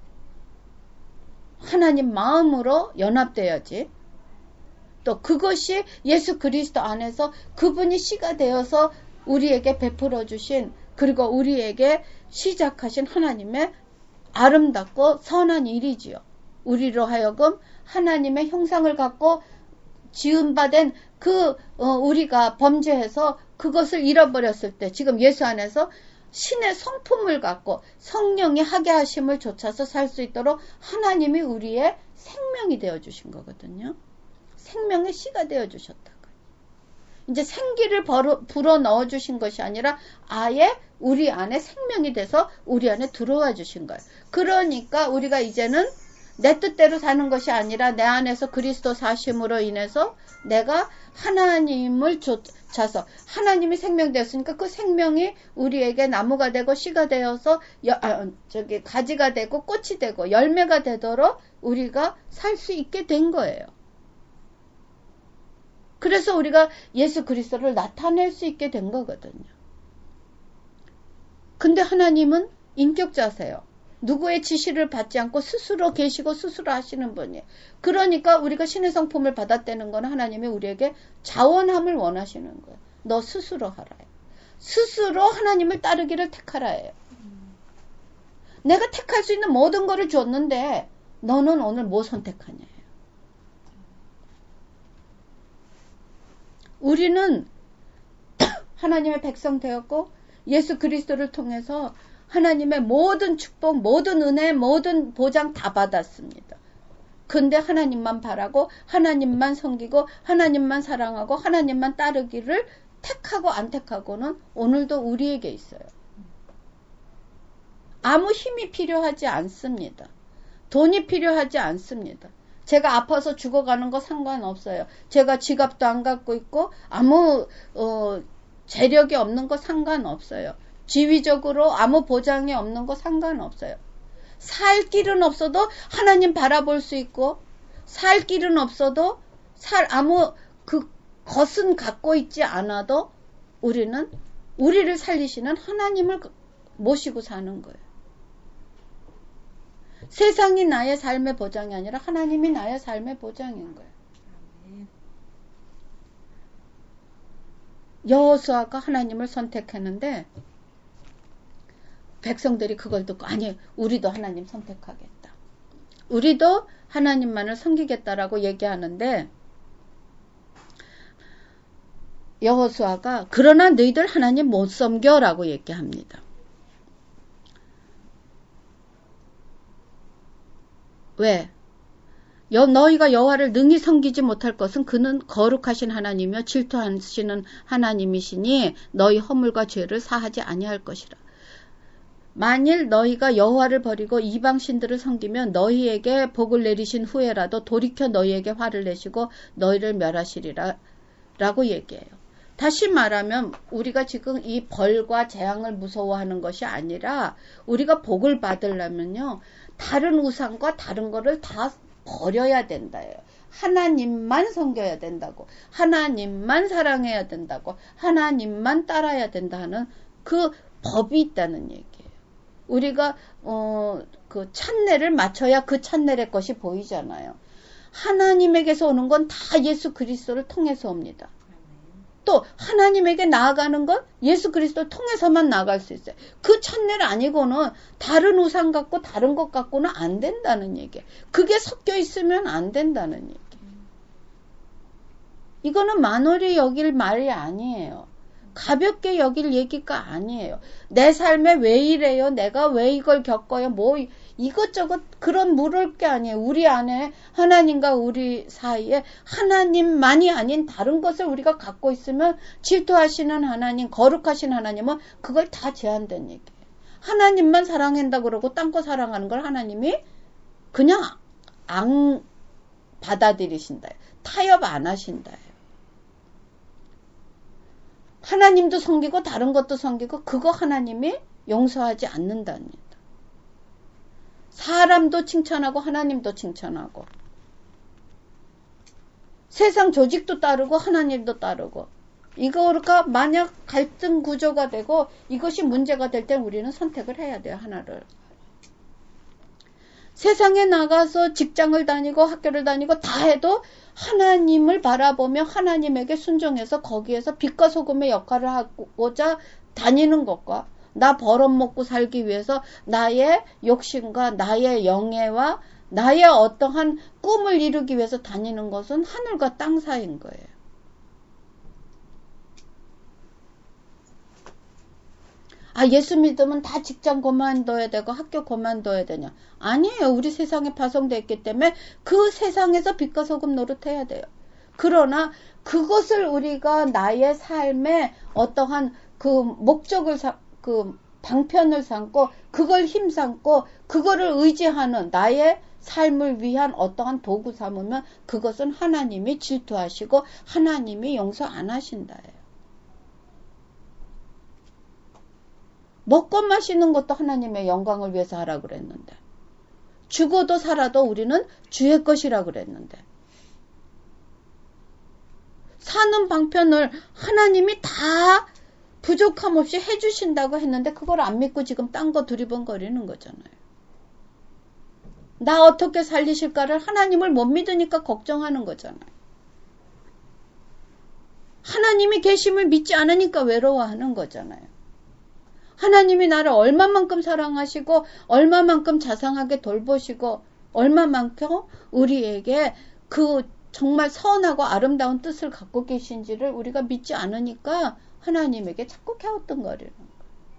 하나님 마음으로 연합돼야지. 또 그것이 예수 그리스도 안에서 그분이 씨가 되어서 우리에게 베풀어 주신, 그리고 우리에게 시작하신 하나님의 아름답고 선한 일이지요. 우리로 하여금 하나님의 형상을 갖고 지음받은 우리가 범죄해서 그것을 잃어버렸을 때 지금 예수 안에서 신의 성품을 갖고 성령이 하게 하심을 좇아서 살 수 있도록 하나님이 우리의 생명이 되어주신 거거든요. 생명의 씨가 되어주셨다고요. 이제 생기를 불어 넣어주신 것이 아니라 아예 우리 안에 생명이 돼서 우리 안에 들어와 주신 거예요. 그러니까 우리가 이제는 내 뜻대로 사는 것이 아니라 내 안에서 그리스도 사심으로 인해서 내가 하나님을 좇아서 하나님이 생명 되었으니까 그 생명이 우리에게 나무가 되고 씨가 되어서 가지가 되고 꽃이 되고 열매가 되도록 우리가 살 수 있게 된 거예요. 그래서 우리가 예수 그리스도를 나타낼 수 있게 된 거거든요. 근데 하나님은 인격자세요. 누구의 지시를 받지 않고 스스로 계시고 스스로 하시는 분이에요. 그러니까 우리가 신의 성품을 받았다는 건 하나님이 우리에게 자원함을 원하시는 거예요. 너 스스로 하라요. 스스로 하나님을 따르기를 택하라예요. 내가 택할 수 있는 모든 거를 줬는데 너는 오늘 뭐 선택하냐예요. 우리는 하나님의 백성 되었고 예수 그리스도를 통해서 하나님의 모든 축복, 모든 은혜, 모든 보장 다 받았습니다. 근데 하나님만 바라고 하나님만 섬기고 하나님만 사랑하고 하나님만 따르기를 택하고 안 택하고는 오늘도 우리에게 있어요. 아무 힘이 필요하지 않습니다. 돈이 필요하지 않습니다. 제가 아파서 죽어가는 거 상관없어요. 제가 지갑도 안 갖고 있고 아무 재력이 없는 거 상관없어요. 지위적으로 아무 보장이 없는 거 상관없어요. 살 길은 없어도 하나님 바라볼 수 있고 살 길은 없어도 아무 것은 갖고 있지 않아도 우리는 우리를 살리시는 하나님을 모시고 사는 거예요. 세상이 나의 삶의 보장이 아니라 하나님이 나의 삶의 보장인 거예요. 여호수아가 하나님을 선택했는데 백성들이 그걸 듣고 아니 우리도 하나님 선택하겠다. 우리도 하나님만을 섬기겠다라고 얘기하는데 여호수아가 그러나 너희들 하나님 못 섬겨라고 얘기합니다. 왜? 너희가 여호와를 능히 섬기지 못할 것은 그는 거룩하신 하나님이며 질투하시는 하나님이시니 너희 허물과 죄를 사하지 아니할 것이라. 만일 너희가 여호와를 버리고 이방 신들을 섬기면 너희에게 복을 내리신 후에라도 돌이켜 너희에게 화를 내시고 너희를 멸하시리라 라고 얘기해요. 다시 말하면 우리가 지금 이 벌과 재앙을 무서워하는 것이 아니라 우리가 복을 받으려면요. 다른 우상과 다른 거를 다 버려야 된다예요. 하나님만 섬겨야 된다고. 하나님만 사랑해야 된다고. 하나님만 따라야 된다는 그 법이 있다는 얘기예요. 우리가 그 찬내를 맞춰야 그 찬내의 것이 보이잖아요. 하나님에게서 오는 건 다 예수 그리스도를 통해서 옵니다. 또 하나님에게 나아가는 건 예수 그리스도를 통해서만 나아갈 수 있어요. 그 찬내를 아니고는 다른 우상 갖고 다른 것 갖고는 안 된다는 얘기예요. 그게 섞여 있으면 안 된다는 얘기예요. 이거는 만월히 여길 말이 아니에요. 가볍게 여길 얘기가 아니에요. 내 삶에 왜 이래요? 내가 왜 이걸 겪어요? 뭐 이것저것 그런 물을 게 아니에요. 우리 안에 하나님과 우리 사이에 하나님만이 아닌 다른 것을 우리가 갖고 있으면 질투하시는 하나님, 거룩하신 하나님은 그걸 다 제한된 얘기예요. 하나님만 사랑한다 그러고 딴 거 사랑하는 걸 하나님이 그냥 안 받아들이신다. 타협 안 하신다. 하나님도 섬기고 다른 것도 섬기고 그거 하나님이 용서하지 않는답니다. 사람도 칭찬하고 하나님도 칭찬하고 세상 조직도 따르고 하나님도 따르고 이거가 만약 갈등 구조가 되고 이것이 문제가 될 때 우리는 선택을 해야 돼요. 하나를. 세상에 나가서 직장을 다니고 학교를 다니고 다 해도 하나님을 바라보며 하나님에게 순종해서 거기에서 빛과 소금의 역할을 하고자 다니는 것과 나 벌어먹고 살기 위해서 나의 욕심과 나의 영예와 나의 어떠한 꿈을 이루기 위해서 다니는 것은 하늘과 땅 사이인 거예요. 아, 예수 믿으면 다 직장 그만둬야 되고 학교 그만둬야 되냐? 아니에요. 우리 세상에 파송되어 있기 때문에 그 세상에서 빛과 소금 노릇해야 돼요. 그러나 그것을 우리가 나의 삶에 어떠한 그 목적을 그 방편을 삼고 그걸 힘삼고 그거를 의지하는 나의 삶을 위한 어떠한 도구 삼으면 그것은 하나님이 질투하시고 하나님이 용서 안 하신다예요. 먹고 마시는 것도 하나님의 영광을 위해서 하라 그랬는데 죽어도 살아도 우리는 주의 것이라 그랬는데 사는 방편을 하나님이 다 부족함 없이 해주신다고 했는데 그걸 안 믿고 지금 딴 거 두리번거리는 거잖아요. 나 어떻게 살리실까를 하나님을 못 믿으니까 걱정하는 거잖아요. 하나님이 계심을 믿지 않으니까 외로워하는 거잖아요. 하나님이 나를 얼마만큼 사랑하시고 얼마만큼 자상하게 돌보시고 얼마만큼 우리에게 그 정말 선하고 아름다운 뜻을 갖고 계신지를 우리가 믿지 않으니까 하나님에게 자꾸 갸우뚱거리는 거예요.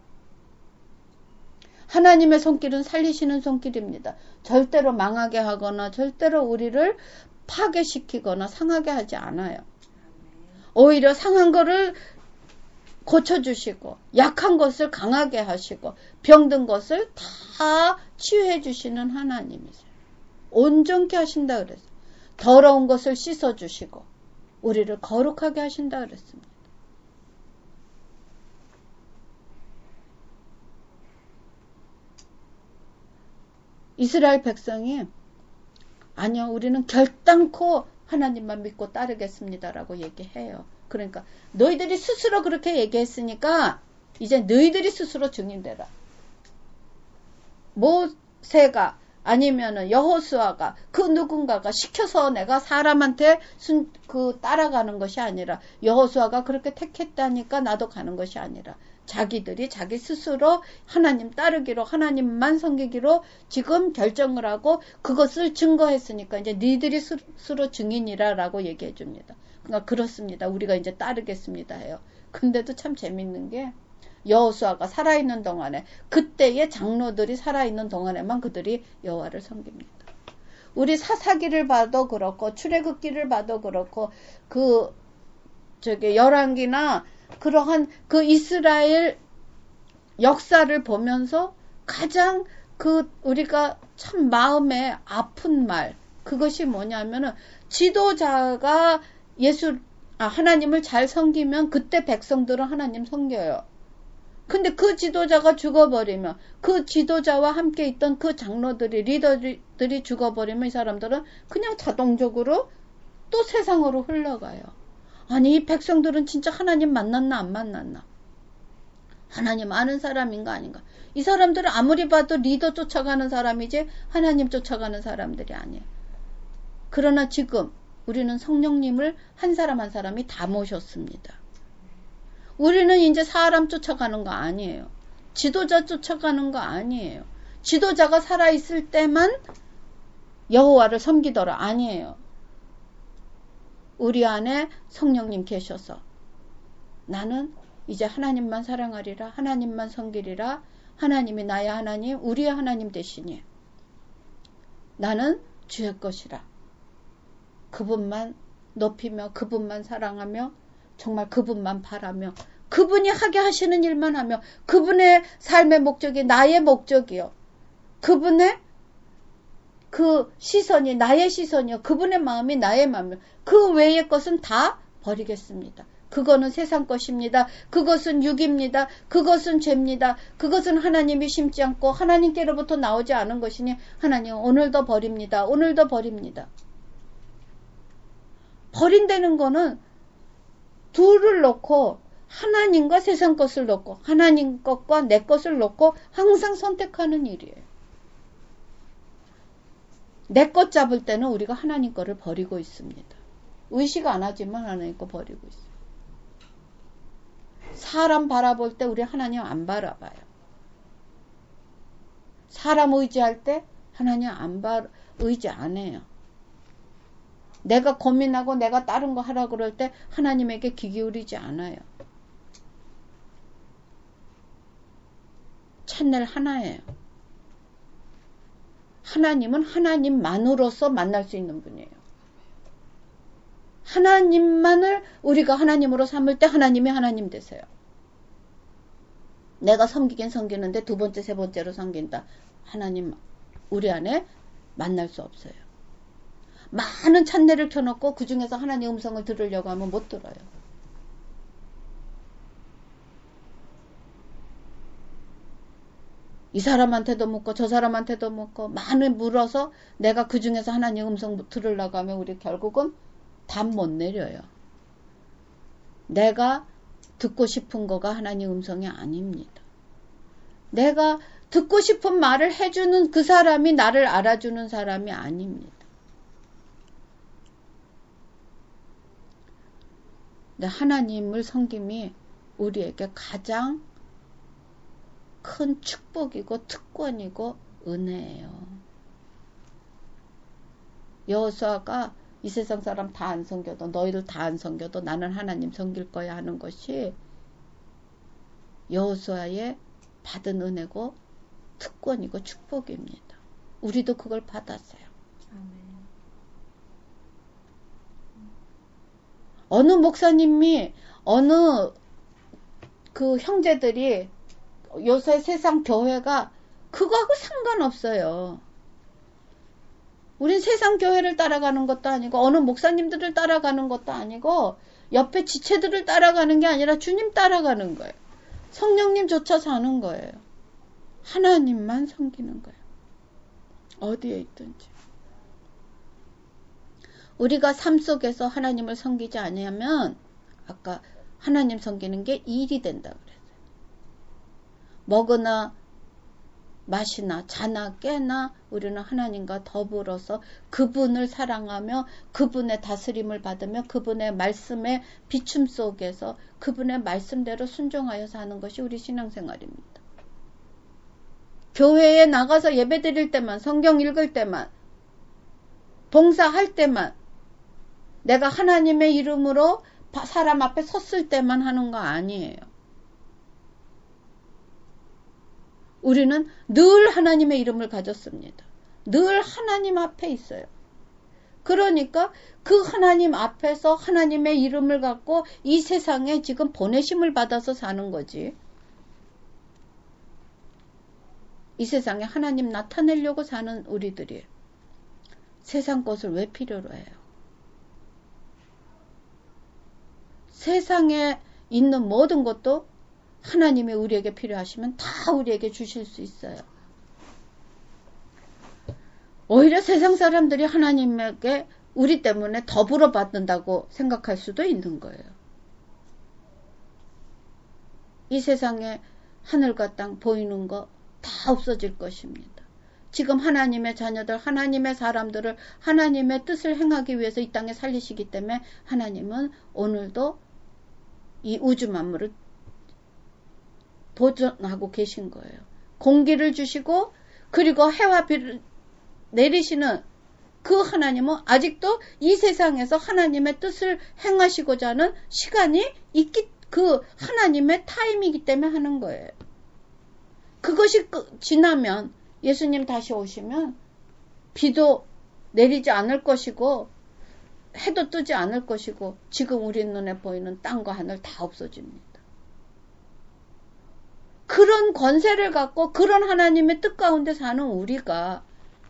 하나님의 손길은 살리시는 손길입니다. 절대로 망하게 하거나 절대로 우리를 파괴시키거나 상하게 하지 않아요. 오히려 상한 거를 고쳐주시고 약한 것을 강하게 하시고 병든 것을 다 치유해 주시는 하나님이세요. 온전케 하신다 그랬어요. 더러운 것을 씻어주시고 우리를 거룩하게 하신다 그랬습니다. 이스라엘 백성이 아니요 우리는 결단코 하나님만 믿고 따르겠습니다라고 얘기해요. 그러니까 너희들이 스스로 그렇게 얘기했으니까 이제 너희들이 스스로 증인되라. 모세가 아니면은 여호수아가 그 누군가가 시켜서 내가 사람한테 따라가는 것이 아니라 여호수아가 그렇게 택했다니까 나도 가는 것이 아니라 자기들이 자기 스스로 하나님 따르기로 하나님만 섬기기로 지금 결정을 하고 그것을 증거했으니까 이제 니들이 스스로 증인이라라고 얘기해 줍니다. 그러니까 그렇습니다. 우리가 이제 따르겠습니다 해요. 근데도 참 재밌는 게 여호수아가 살아있는 동안에 그때의 장로들이 살아있는 동안에만 그들이 여호와를 섬깁니다. 우리 사사기를 봐도 그렇고 출애굽기를 봐도 그렇고 열왕기나 그러한 그 이스라엘 역사를 보면서 가장 우리가 참 마음에 아픈 말 그것이 뭐냐면은 지도자가 하나님을 잘 섬기면 그때 백성들은 하나님 섬겨요. 근데 그 지도자가 죽어버리면 그 지도자와 함께 있던 그 장로들이 리더들이 죽어버리면 이 사람들은 그냥 자동적으로 또 세상으로 흘러가요. 아니 이 백성들은 진짜 하나님 만났나 안 만났나? 하나님 아는 사람인가 아닌가? 이 사람들은 아무리 봐도 리더 쫓아가는 사람이지 하나님 쫓아가는 사람들이 아니에요. 그러나 지금 우리는 성령님을 한 사람 한 사람이 다 모셨습니다. 우리는 이제 사람 쫓아가는 거 아니에요. 지도자 쫓아가는 거 아니에요. 지도자가 살아있을 때만 여호와를 섬기더라 아니에요. 우리 안에 성령님 계셔서 나는 이제 하나님만 사랑하리라 하나님만 섬기리라 하나님이 나의 하나님 우리의 하나님 되시니 나는 주의 것이라 그분만 높이며 그분만 사랑하며 정말 그분만 바라며 그분이 하게 하시는 일만 하며 그분의 삶의 목적이 나의 목적이요. 그분의 그 시선이 나의 시선이요. 그분의 마음이 나의 마음이요. 그 외의 것은 다 버리겠습니다. 그거는 세상 것입니다. 그것은 육입니다. 그것은 죄입니다. 그것은 하나님이 심지 않고 하나님께로부터 나오지 않은 것이니 하나님 오늘도 버립니다. 오늘도 버립니다. 버린다는 거는 둘을 놓고 하나님과 세상 것을 놓고 하나님 것과 내 것을 놓고 항상 선택하는 일이에요. 내 것 잡을 때는 우리가 하나님 거를 버리고 있습니다. 의식 안 하지만 하나님 거 버리고 있어요. 사람 바라볼 때 우리 하나님 안 바라봐요. 사람 의지할 때 하나님 의지 안 해요. 내가 고민하고 내가 다른 거 하라 그럴 때 하나님에게 귀 기울이지 않아요. 채널 하나예요. 하나님은 하나님만으로서 만날 수 있는 분이에요. 하나님만을 우리가 하나님으로 삼을 때 하나님이 하나님 되세요. 내가 섬기긴 섬기는데 두 번째, 세 번째로 섬긴다. 하나님 우리 안에 만날 수 없어요. 많은 찬내를 켜놓고 그 중에서 하나님 음성을 들으려고 하면 못 들어요. 이 사람한테도 묻고 저 사람한테도 묻고 많이 물어서 내가 그 중에서 하나님 음성 들으려고 하면 우리 결국은 답 못 내려요. 내가 듣고 싶은 거가 하나님 음성이 아닙니다. 내가 듣고 싶은 말을 해주는 그 사람이 나를 알아주는 사람이 아닙니다. 근데 하나님을 섬김이 우리에게 가장 큰 축복이고 특권이고 은혜예요. 여호수아가 이 세상 사람 다 안 섬겨도 너희들 다 안 섬겨도 나는 하나님 섬길 거야 하는 것이 여호수아의 받은 은혜고 특권이고 축복입니다. 우리도 그걸 받았어요. 어느 목사님이 어느 그 형제들이 요새 세상 교회가 그거하고 상관없어요. 우린 세상 교회를 따라가는 것도 아니고 어느 목사님들을 따라가는 것도 아니고 옆에 지체들을 따라가는 게 아니라 주님 따라가는 거예요. 성령님조차 사는 거예요. 하나님만 섬기는 거예요. 어디에 있든지. 우리가 삶 속에서 하나님을 섬기지 않으면 아까 하나님 섬기는 게 일이 된다 그랬어요. 먹으나 마시나 자나 깨나 우리는 하나님과 더불어서 그분을 사랑하며 그분의 다스림을 받으며 그분의 말씀의 비춤 속에서 그분의 말씀대로 순종하여 사는 것이 우리 신앙생활입니다. 교회에 나가서 예배 드릴 때만, 성경 읽을 때만, 봉사할 때만 내가 하나님의 이름으로 사람 앞에 섰을 때만 하는 거 아니에요. 우리는 늘 하나님의 이름을 가졌습니다. 늘 하나님 앞에 있어요. 그러니까 그 하나님 앞에서 하나님의 이름을 갖고 이 세상에 지금 보내심을 받아서 사는 거지. 이 세상에 하나님 나타내려고 사는 우리들이 세상 것을 왜 필요로 해요? 세상에 있는 모든 것도 하나님이 우리에게 필요하시면 다 우리에게 주실 수 있어요. 오히려 세상 사람들이 하나님에게 우리 때문에 더불어 받는다고 생각할 수도 있는 거예요. 이 세상에 하늘과 땅 보이는 거 다 없어질 것입니다. 지금 하나님의 자녀들, 하나님의 사람들을 하나님의 뜻을 행하기 위해서 이 땅에 살리시기 때문에 하나님은 오늘도 이 우주 만물을 보존하고 계신 거예요. 공기를 주시고 그리고 해와 비를 내리시는 그 하나님은 아직도 이 세상에서 하나님의 뜻을 행하시고자 하는 시간이 있기, 그 하나님의 타임이기 때문에 하는 거예요. 그것이 지나면 예수님 다시 오시면 비도 내리지 않을 것이고 해도 뜨지 않을 것이고 지금 우리 눈에 보이는 땅과 하늘 다 없어집니다. 그런 권세를 갖고 그런 하나님의 뜻 가운데 사는 우리가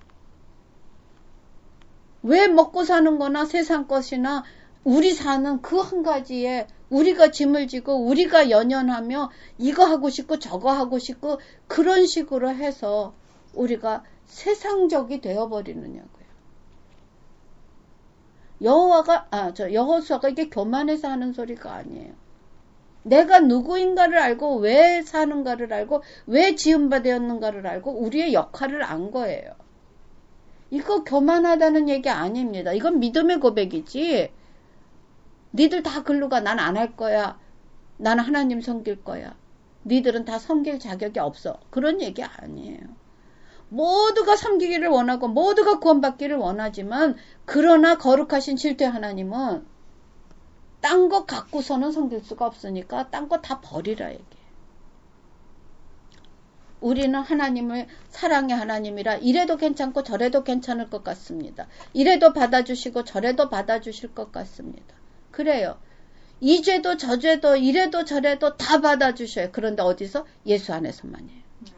왜 먹고 사는 거나 세상 것이나 우리 사는 그 한 가지에 우리가 짐을 지고 우리가 연연하며 이거 하고 싶고 저거 하고 싶고 그런 식으로 해서 우리가 세상적이 되어버리느냐고요. 여호수아가 이게 교만해서 하는 소리가 아니에요. 내가 누구인가를 알고 왜 사는가를 알고 왜 지음받았는가를 알고 우리의 역할을 안 거예요. 이거 교만하다는 얘기 아닙니다. 이건 믿음의 고백이지. 니들 다 글로 가. 난 안 할 거야. 나는 하나님 섬길 거야. 니들은 다 섬길 자격이 없어. 그런 얘기 아니에요. 모두가 섬기기를 원하고 모두가 구원받기를 원하지만 그러나 거룩하신 질투의 하나님은 딴 거 갖고서는 섬길 수가 없으니까 딴 거 다 버리라 얘기해요. 우리는 하나님을 사랑의 하나님이라 이래도 괜찮고 저래도 괜찮을 것 같습니다. 이래도 받아주시고 저래도 받아주실 것 같습니다. 그래요. 이 죄도 저 죄도 이래도 저래도 다 받아주셔요. 그런데 어디서? 예수 안에서만이에요.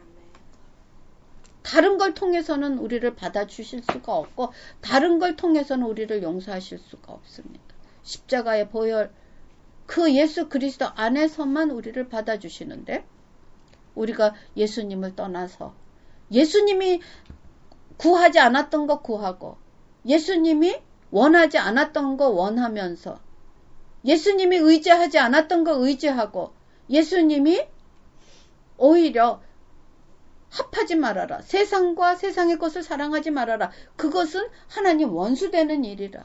다른 걸 통해서는 우리를 받아주실 수가 없고 다른 걸 통해서는 우리를 용서하실 수가 없습니다. 십자가의 보혈 그 예수 그리스도 안에서만 우리를 받아주시는데 우리가 예수님을 떠나서 예수님이 구하지 않았던 거 구하고 예수님이 원하지 않았던 거 원하면서 예수님이 의지하지 않았던 거 의지하고 예수님이 오히려 합하지 말아라. 세상과 세상의 것을 사랑하지 말아라. 그것은 하나님 원수되는 일이라.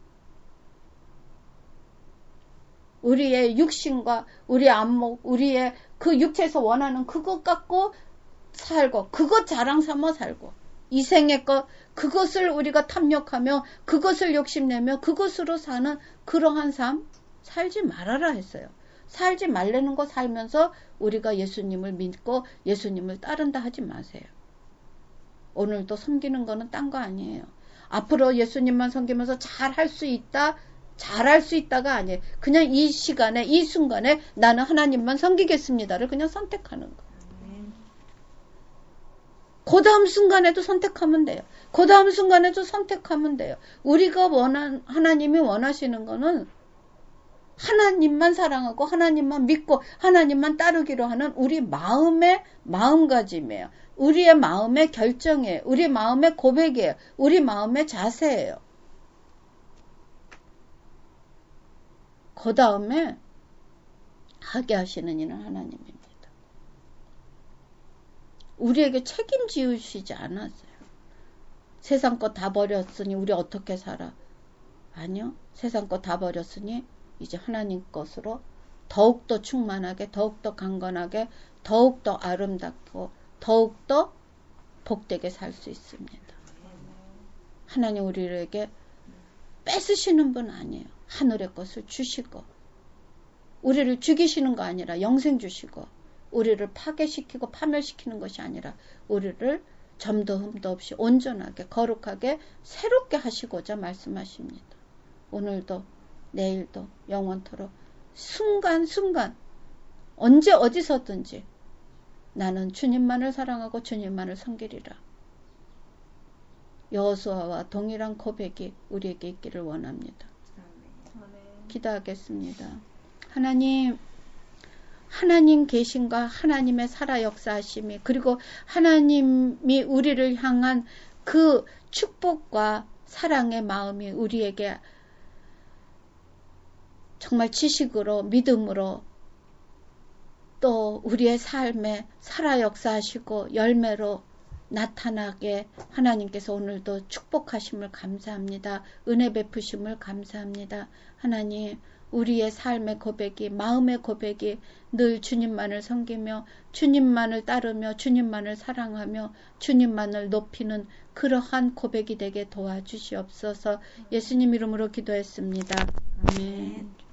우리의 육신과 우리의 안목, 우리의 그 육체에서 원하는 그것 갖고 살고 그것 자랑 삼아 살고 이 생의 것 그것을 우리가 탐욕하며 그것을 욕심내며 그것으로 사는 그러한 삶 살지 말아라 했어요. 살지 말라는 거 살면서 우리가 예수님을 믿고 예수님을 따른다 하지 마세요. 오늘도 섬기는 거는 딴 거 아니에요. 앞으로 예수님만 섬기면서 잘할 수 있다, 잘할 수 있다가 아니에요. 그냥 이 시간에, 이 순간에 나는 하나님만 섬기겠습니다를 그냥 선택하는 거. 그 다음 순간에도 선택하면 돼요. 그 다음 순간에도 선택하면 돼요. 우리가 하나님이 원하시는 거는 하나님만 사랑하고 하나님만 믿고 하나님만 따르기로 하는 우리 마음의 마음가짐이에요. 우리의 마음의 결정이에요. 우리 마음의 고백이에요. 우리 마음의 자세예요. 그 다음에 하게 하시는 이는 하나님입니다. 우리에게 책임지우시지 않았어요. 세상 거 다 버렸으니 우리 어떻게 살아? 아니요. 세상 거 다 버렸으니 이제 하나님 것으로 더욱더 충만하게, 더욱더 강건하게, 더욱더 아름답고, 더욱더 복되게 살 수 있습니다. 하나님 우리에게 뺏으시는 분 아니에요. 하늘의 것을 주시고, 우리를 죽이시는 거 아니라 영생 주시고, 우리를 파괴시키고 파멸시키는 것이 아니라 우리를 점도 흠도 없이 온전하게, 거룩하게, 새롭게 하시고자 말씀하십니다. 오늘도 내일도 영원토록 순간순간 언제 어디서든지 나는 주님만을 사랑하고 주님만을 섬기리라. 여호수아와 동일한 고백이 우리에게 있기를 원합니다. 기도하겠습니다. 하나님 계신과 하나님의 살아 역사하심이 그리고 하나님이 우리를 향한 그 축복과 사랑의 마음이 우리에게 정말 지식으로 믿음으로 또 우리의 삶에 살아 역사하시고 열매로 나타나게 하나님께서 오늘도 축복하심을 감사합니다. 은혜 베푸심을 감사합니다. 하나님 우리의 삶의 고백이 마음의 고백이 늘 주님만을 섬기며 주님만을 따르며 주님만을 사랑하며 주님만을 높이는 그러한 고백이 되게 도와주시옵소서. 예수님 이름으로 기도했습니다. 아멘.